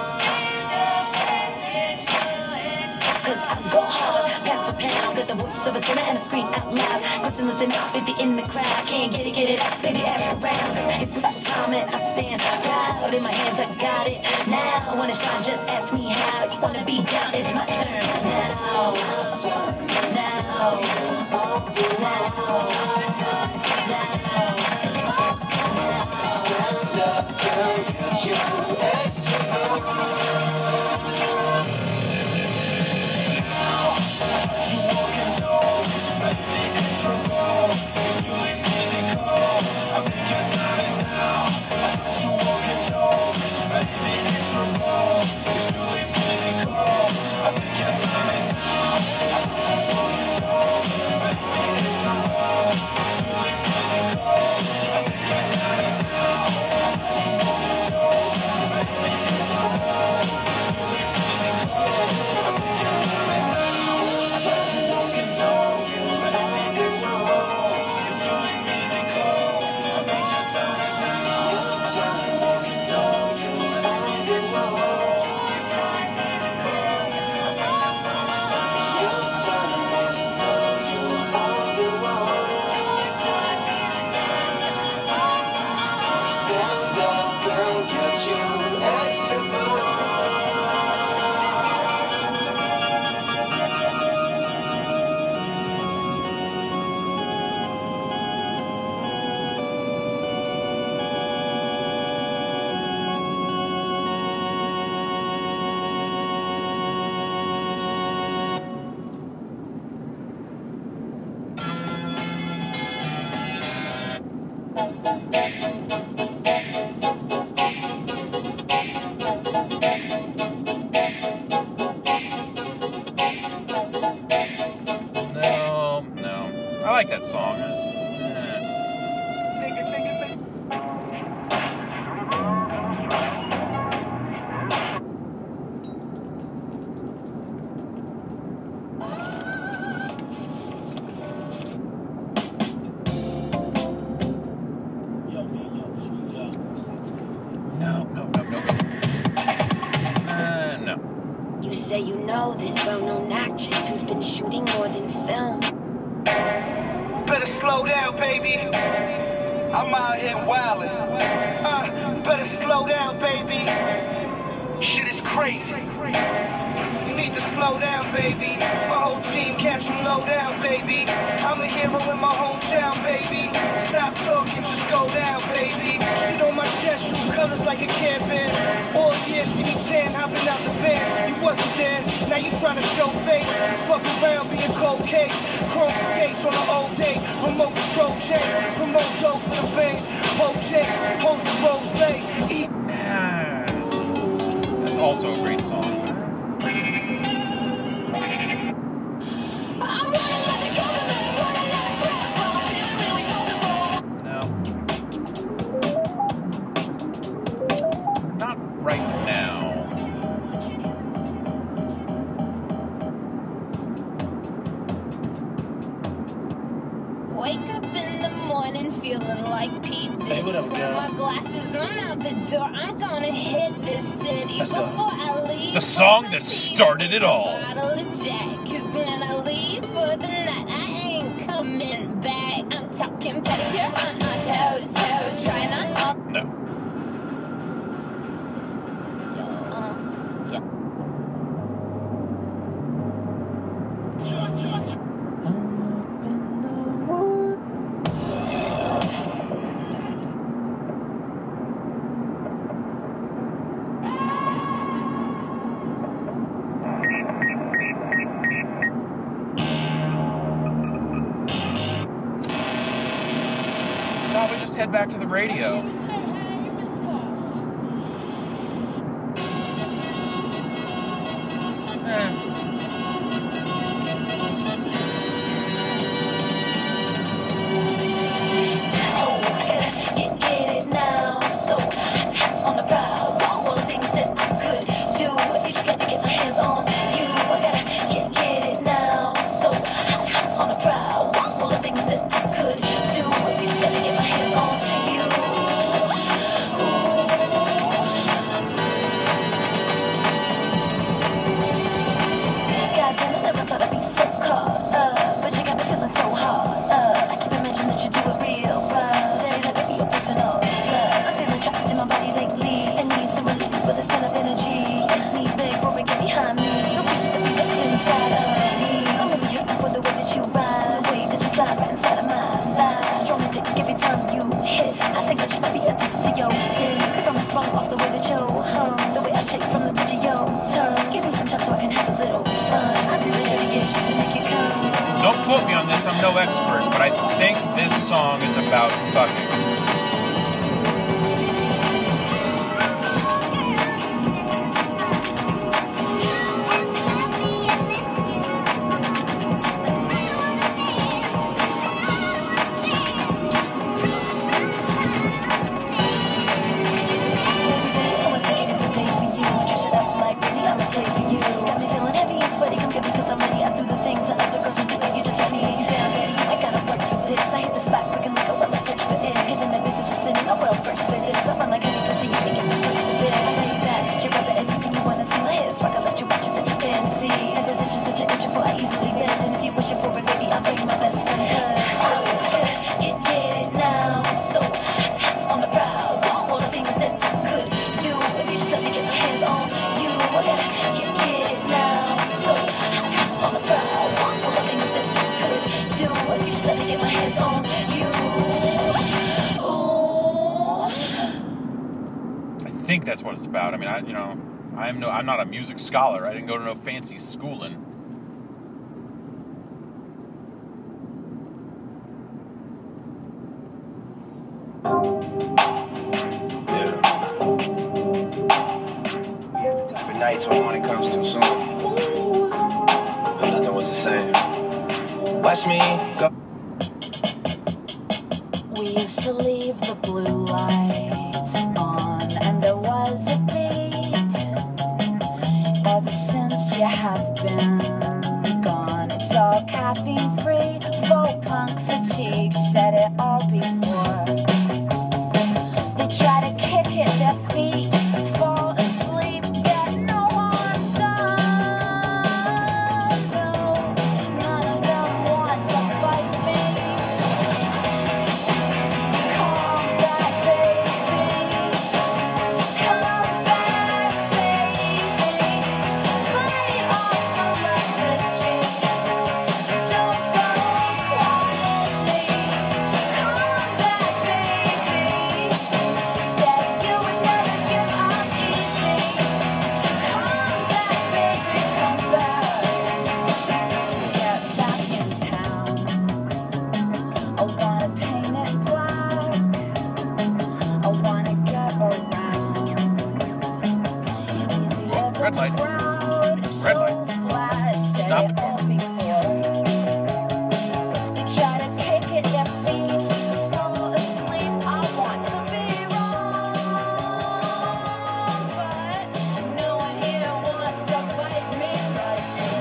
S8: cause I go hard, pound for pound. Got the voice of a sinner and I scream out loud. Listen up if you're in the crowd. Can't get it up, baby, ask around. It's about time and I stand proud. In my hands, I got it. Now, I wanna shine, just ask me how. You wanna be down, it's my turn. Now,
S3: Stand up, girl, get your extra ball.
S1: No. No.
S8: You say you know this well-known actress who's been shooting more than film.
S3: Better slow down, baby. I'm out here wildin'. Better slow down, baby. Shit is crazy. You need to slow down, baby. My whole team catch you low down, baby. I'm a hero in my hometown, baby. Stop talking, just go down, baby. Shit on my chest, shoot colors like a camping. All year, see me tan, hopping out the van. You wasn't there, now you trying to show face. Fuck around, being cold case. Chrome skates on an old day. Remote control chains. Promote dope for the veins. Poke jakes, hoes and rose lay.
S1: That's also a great song. No. Not right now.
S6: Wake up in the morning feeling like P. Diddy.
S4: Hey, what up,
S6: Grab
S4: girl?
S6: my glasses, I'm out the door. I'm gonna hit this city.
S4: Let's go.
S6: Before I leave,
S1: The song that started it all.
S6: bottle of Jack. 'Cause when I leave for the night, I ain't coming back. I'm talking pedicure on our toes, trying on all.
S1: No.
S6: Yeah.
S1: No, we just head back to the radio.
S8: Get it now, so on the prowl. All the things that I could do if you just let me get my hands on you. I gotta get it now, so on the prowl. All the things that I could do if you just let me get my hands on you. God damn, I never thought I'd be so caught up, but you got me feeling so hard up. I keep imagining that you do it real rough. Daddy, let me be your personal slut. I'm feeling trapped in my body lately and need some release for this pent up energy. Need big roar and get behind me. Don't feel these up inside of me. I'm really hurting for the way that you ride, the way that you slide right inside of my thighs. Strong and thick every time you hit. I think I just might be addicted to your dick, 'cause I'm sprung off the way that you hum, the way I shake from the touch of your tongue. Give me some time so I can have a little fun. I do the dirty ish to make it come.
S1: Don't quote me on this, I'm no expert, but I think this song is about fucking.
S8: I'ma take it for days for you. Dress it up like Britney, I'm a slave for you. Got me feeling heavy and sweaty. Come get me 'cause I'm ready. I do the things that other girls would do if you just let me lay you down, daddy. I gotta work for this. I hit the spot quick and like a well, I search for it. Get in the business of sinning. I'm well versed for this. I run like honey first so you can get the perks of it. I lay you back, touch your rubber, anything you wanna see. My hips rock, I let you watch it, that's your fantasy. And positions that you're itching for, I easily bend. And if you're wishing for it, baby, I'll bring my best friend. 'Cause get it now, so on the prowl. All the things that I could do if you just let me get my hands on you. I gotta get it now, so on the prowl. All the things that I could do if you just let me get my hands on you. Ooh.
S1: I think that's what it's about. I mean, I'm not a music scholar. I didn't go to no fancy schooling.
S11: Type of nights when morning comes too soon. But nothing was the same. Watch me go.
S8: We used to leave the blue lights on, and there was a beat. Ever since you have been gone, it's all caffeine free. Faux punk fatigue, said it all before.
S1: Red light. Red light. Stop the car.
S8: Try to kick at their feet, fall asleep. I want to be wrong, but no one here wants to fight me right now.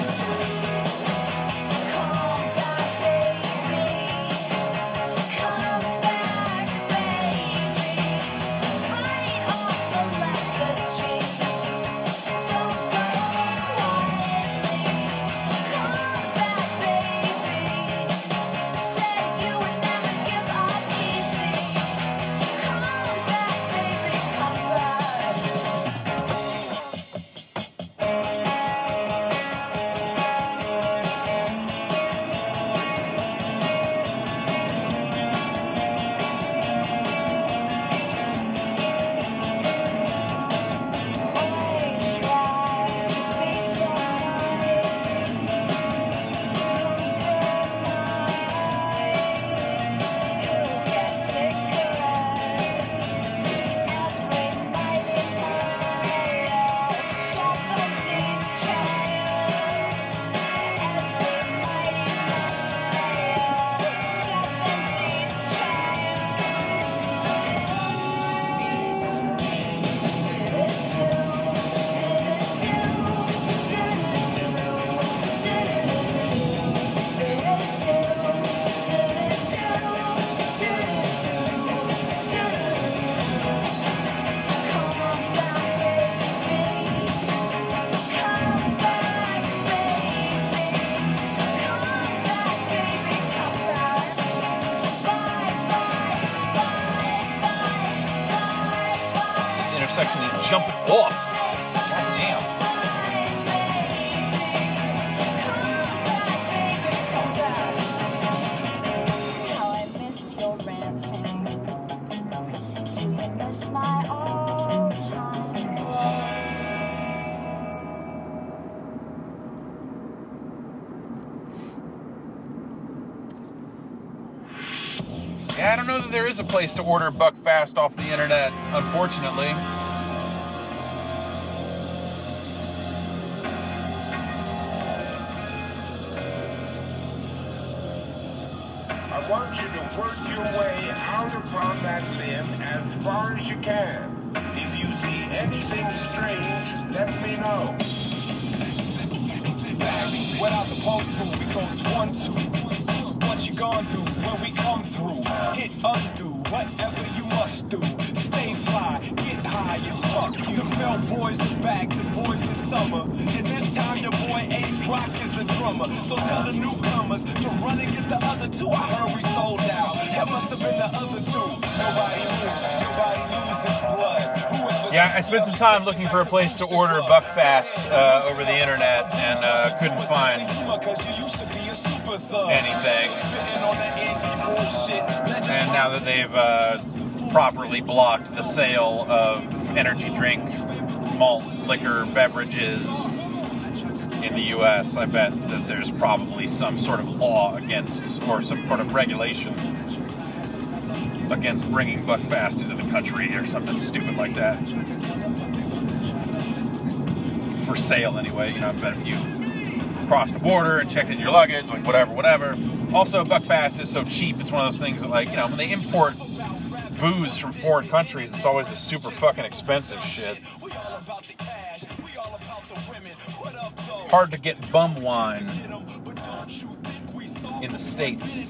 S8: Come back, baby. Come back, baby. Fight off the lethargy. Don't go quietly. Come back, baby. Said you would never give up easy. Come back, baby, come back. I try to be so nice. You'll get sicker every mighty fire. Somebody's child. Every mighty fire. Somebody's child. Beats me
S1: This intersection is jumping off. God damn.
S8: How I miss your ranting. Do you miss my all-time love?
S1: Yeah, I don't know that there is a place to order Buckfast off the internet, unfortunately.
S2: I want you to work your way out upon that limb as far as you can. If you see anything strange, let me know.
S3: Without the post move, it goes 1, 2. What you gonna do when we come through? Hit undo, whatever you must do. Stay fly, get high, and fuck you. The Bell Boys are back, the boys in summer. And this time your boy Ace Rock is the drummer. So tell the newcomers to run and get the other two. I heard we sold out. That must have been the other two. Nobody loses blood. Who is the
S1: Yeah, I spent some time looking for a place to order Buckfast over the internet and couldn't find anything. And now that they've properly blocked the sale of energy drink, malt, liquor, beverages in the U.S., I bet that there's probably some sort of law against, or some sort of regulation against bringing Buckfast into the country or something stupid like that. For sale anyway, you know, I bet if you cross the border and checked in your luggage, like whatever. Also, Buckfast is so cheap, it's one of those things that, like, you know, when they import booze from foreign countries, it's always the super fucking expensive shit. Hard to get bum wine in the States.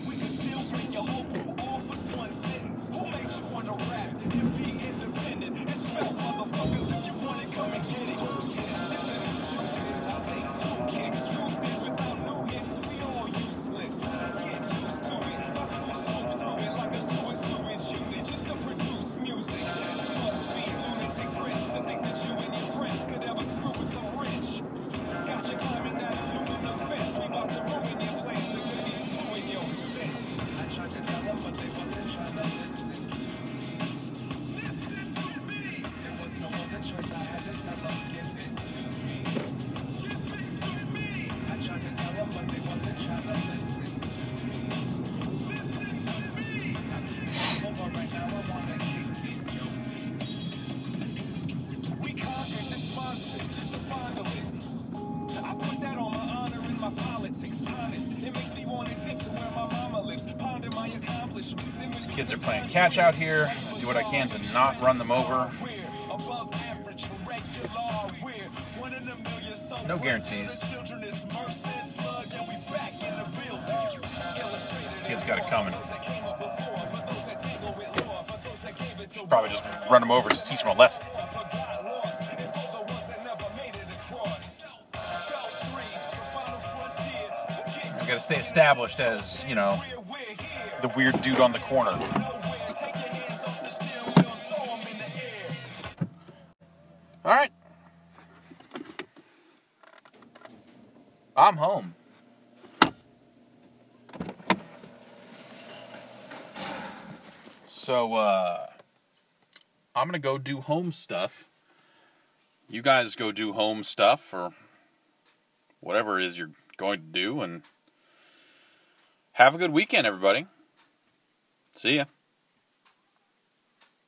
S1: Kids are playing catch out here. I do what I can to not run them over. No guarantees. Kids got it coming. Should probably just run them over to teach them a lesson. I gotta stay established as, you know, the weird dude on the corner. Alright. I'm home. So, I'm gonna go do home stuff. You guys go do home stuff, or whatever it is you're going to do, and have a good weekend, everybody. See ya.